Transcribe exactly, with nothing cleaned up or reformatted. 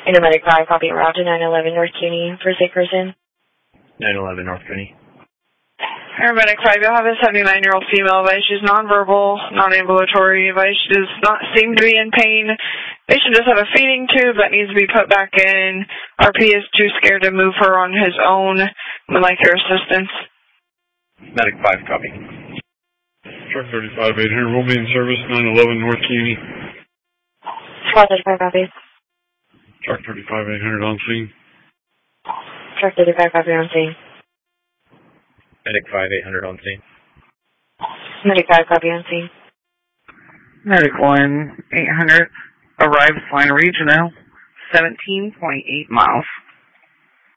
Intermedic five, copy route to nine eleven North CUNY for sick person. nine eleven North CUNY. Paramedic five, you'll have a seventy-nine-year-old female. Advice she's nonverbal, non-ambulatory. Advice she does not seem to be in pain. Patient does have a feeding tube that needs to be put back in. R P is too scared to move her on his own. Would like your assistance. Medic five, copy. Truck thirty-five, eight hundred, will be in service, nine eleven North CUNY. Squad thirty-five, copy. Truck thirty-five, eight hundred, on scene. Truck thirty-five, copy, on scene. Medic five, eight hundred, on scene. Medic five, copy, on scene. Medic one, eight hundred, arrives line regional, seventeen point eight miles.